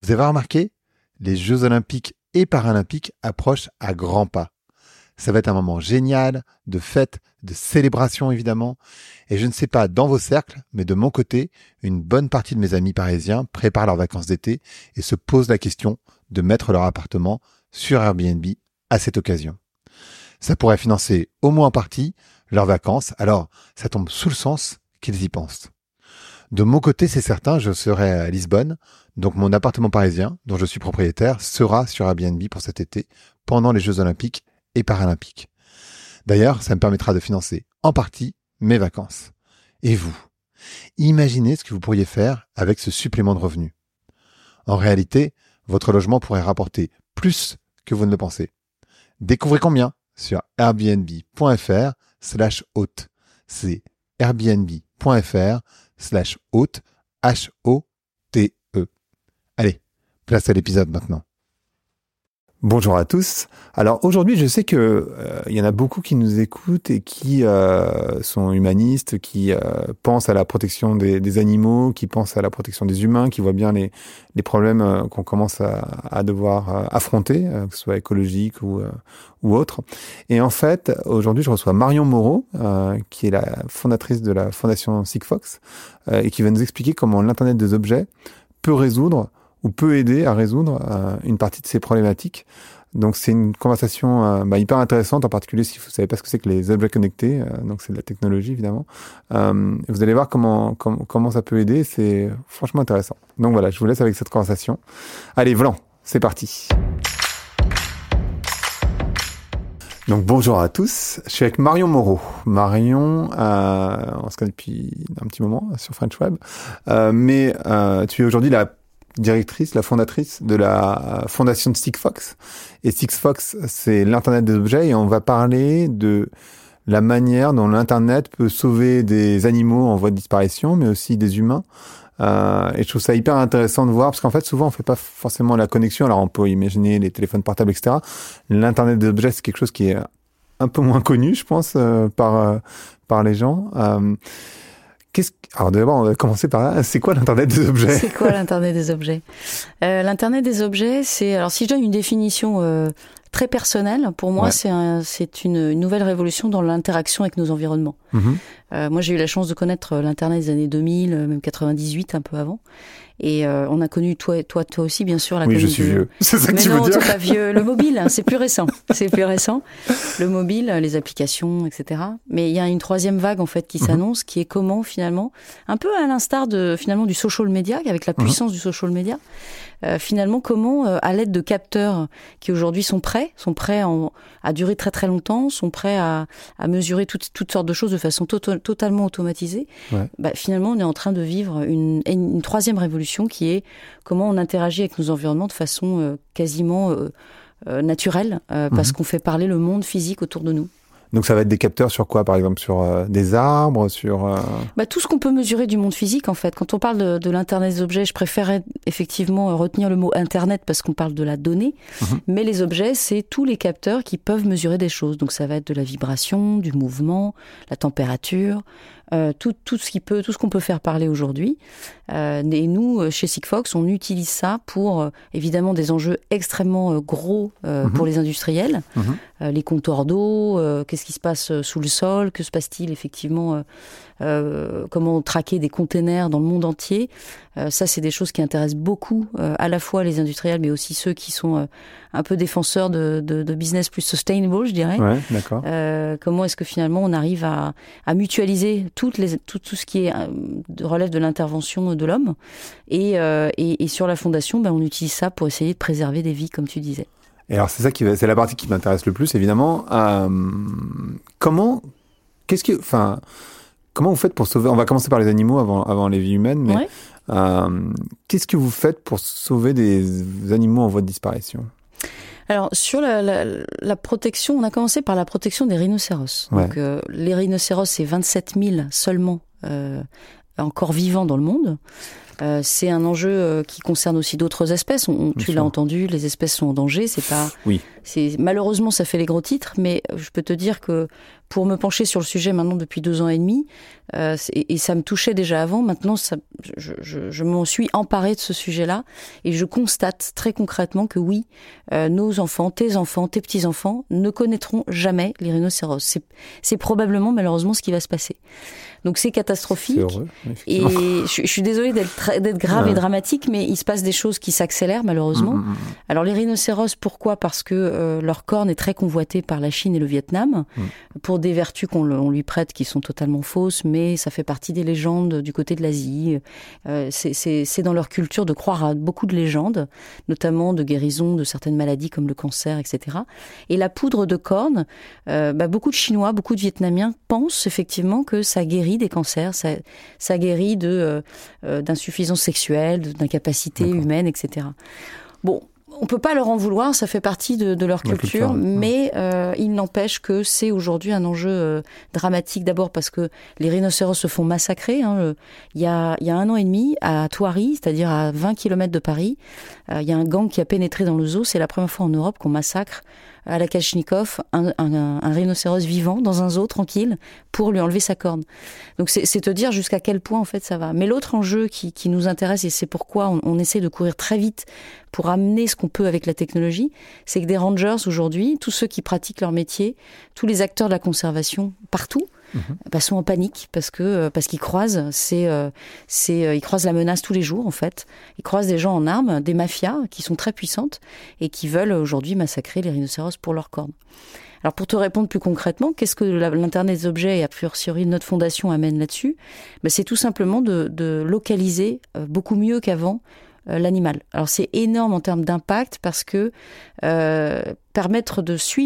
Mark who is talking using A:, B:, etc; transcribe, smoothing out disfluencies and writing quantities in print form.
A: Vous avez remarqué, les Jeux Olympiques et Paralympiques approchent à grands pas. Ça va être un moment génial, de fête, de célébration évidemment. Et je ne sais pas dans vos cercles, mais de mon côté, une bonne partie de mes amis parisiens préparent leurs vacances d'été et se posent la question de mettre leur appartement sur Airbnb à cette occasion. Ça pourrait financer au moins en partie leurs vacances, alors ça tombe sous le sens qu'ils y pensent. De mon côté, c'est certain, je serai à Lisbonne, donc mon appartement parisien, dont je suis propriétaire, sera sur Airbnb pour cet été, pendant les Jeux Olympiques et Paralympiques. D'ailleurs, ça me permettra de financer en partie mes vacances. Et vous, imaginez ce que vous pourriez faire avec ce supplément de revenus. En réalité, votre logement pourrait rapporter plus que vous ne le pensez. Découvrez combien sur airbnb.fr/hôte. C'est airbnb.fr/hôte, H-O-T-E. Allez, place à l'épisode maintenant. Bonjour à tous. Alors aujourd'hui, je sais que il y en a beaucoup qui nous écoutent et qui sont humanistes, qui pensent à la protection des animaux, qui pensent à la protection des humains, qui voient bien les problèmes qu'on commence à devoir affronter, que ce soit écologique ou autre. Et en fait, aujourd'hui, je reçois Marion Moreau, qui est la fondatrice de la fondation Sigfox, et qui va nous expliquer comment l'Internet des objets peut résoudre ou peut aider à résoudre une partie de ces problématiques. Donc c'est une conversation hyper intéressante, en particulier si vous ne savez pas ce que c'est que les objets connectés, donc c'est de la technologie évidemment. Vous allez voir comment ça peut aider, c'est franchement intéressant. Donc voilà, je vous laisse avec cette conversation. Allez, volant, c'est parti. Donc bonjour à tous, je suis avec Marion Moreau. Marion, on se connaît depuis un petit moment sur French Web, mais tu es aujourd'hui la fondatrice de la fondation de Sigfox. Et Sigfox, c'est l'Internet des objets et on va parler de la manière dont l'Internet peut sauver des animaux en voie de disparition, mais aussi des humains. Et je trouve ça hyper intéressant de voir, parce qu'en fait, souvent, on fait pas forcément la connexion. Alors, on peut imaginer les téléphones portables, etc. L'Internet des objets, c'est quelque chose qui est un peu moins connu, je pense, par les gens. Alors d'abord, on va commencer par là. C'est quoi l'Internet des objets ?
B: C'est quoi l'Internet des objets ? L'Internet des objets, c'est... Alors si je donne une définition très personnelle, pour moi, c'est une nouvelle révolution dans l'interaction avec nos environnements. Moi, j'ai eu la chance de connaître l'Internet des années 2000, même 98, un peu avant. Et on a connu, toi aussi, bien sûr.
A: Oui, je suis vieux. C'est ça que tu veux dire ?
B: Mais non, t'es pas vieux. Le mobile, hein, c'est plus récent. C'est plus récent. Le mobile, les applications, etc. Mais il y a une troisième vague, en fait, qui s'annonce, qui est comment, finalement, un peu à l'instar finalement, du social media, avec la puissance du social media, finalement, comment, à l'aide de capteurs qui aujourd'hui sont prêts à durer très très longtemps, sont prêts à mesurer toutes sortes de choses de façon totalement automatisée, finalement, on est en train de vivre une troisième révolution qui est comment on interagit avec nos environnements de façon quasiment naturelle, parce qu'on fait parler le monde physique autour de nous.
A: Donc ça va être des capteurs sur quoi, par exemple ? Sur des arbres, sur...
B: tout ce qu'on peut mesurer du monde physique, en fait. Quand on parle de l'Internet des objets, je préférais effectivement retenir le mot Internet parce qu'on parle de la donnée. Mais les objets, c'est tous les capteurs qui peuvent mesurer des choses. Donc ça va être de la vibration, du mouvement, la température, tout ce qu'on peut faire parler aujourd'hui. Et nous, chez Sigfox, on utilise ça pour, évidemment, des enjeux extrêmement gros pour les industriels. Les compteurs d'eau, qu'est-ce qui se passe sous le sol, que se passe-t-il effectivement, comment traquer des containers dans le monde entier. Ça, c'est des choses qui intéressent beaucoup à la fois les industriels, mais aussi ceux qui sont un peu défenseurs de business plus sustainable, je dirais.
A: Ouais, d'accord.
B: Comment est-ce que finalement on arrive à mutualiser tout ce qui relève de l'intervention de l'homme. Et sur la fondation, on utilise ça pour essayer de préserver des vies, comme tu disais.
A: Et alors c'est la partie qui m'intéresse le plus, évidemment. Comment vous faites pour sauver... On va commencer par les animaux avant les vies humaines, mais qu'est-ce que vous faites pour sauver des animaux en voie de disparition ?
B: Alors, sur la protection, on a commencé par la protection des rhinocéros. Donc, les rhinocéros, c'est 27 000 seulement encore vivants dans le monde. C'est un enjeu qui concerne aussi d'autres espèces. Tu l'as entendu, les espèces sont en danger. C'est pas Malheureusement, ça fait les gros titres, mais je peux te dire que pour me pencher sur le sujet maintenant depuis 2 ans et demi, et ça me touchait déjà avant, maintenant je m'en suis emparée de ce sujet-là et je constate très concrètement que oui, nos enfants, tes petits-enfants ne connaîtront jamais les rhinocéros. C'est probablement malheureusement ce qui va se passer. Donc c'est catastrophique.
A: C'est heureux,
B: et je suis désolée d'être grave et dramatique, mais il se passe des choses qui s'accélèrent malheureusement. Alors les rhinocéros, pourquoi ? Parce que leur corne est très convoitée par la Chine et le Vietnam, pour des vertus qu'on lui prête qui sont totalement fausses, mais ça fait partie des légendes du côté de l'Asie. C'est dans leur culture de croire à beaucoup de légendes, notamment de guérison de certaines maladies comme le cancer, etc. Et la poudre de corne, beaucoup de Chinois, beaucoup de Vietnamiens pensent effectivement que ça guérit des cancers, ça guérit d'insuffisance sexuelle, d'incapacité humaine, etc. Bon, on peut pas leur en vouloir, ça fait partie de leur culture, mais il n'empêche que c'est aujourd'hui un enjeu dramatique. D'abord parce que les rhinocéros se font massacrer. Il y a 1 an et demi, à Thoiry, c'est-à-dire à 20 km de Paris, il y a un gang qui a pénétré dans le zoo. C'est la première fois en Europe qu'on massacre à la Kalachnikov un rhinocéros vivant dans un zoo tranquille pour lui enlever sa corne. Donc c'est te dire jusqu'à quel point en fait ça va. Mais l'autre enjeu qui nous intéresse, et c'est pourquoi on essaie de courir très vite pour amener ce qu'on peut avec la technologie, c'est que des rangers aujourd'hui, tous ceux qui pratiquent leur métier, tous les acteurs de la conservation partout, sont en panique parce qu'ils croisent ils croisent la menace tous les jours en fait. Ils croisent des gens en armes, des mafias qui sont très puissantes et qui veulent aujourd'hui massacrer les rhinocéros pour leurs cornes. Alors pour te répondre plus concrètement, qu'est-ce que l'Internet des objets et a priori notre fondation amène là-dessus ? C'est tout simplement de localiser beaucoup mieux qu'avant l'animal. Alors c'est énorme en termes d'impact parce que permettre de suivre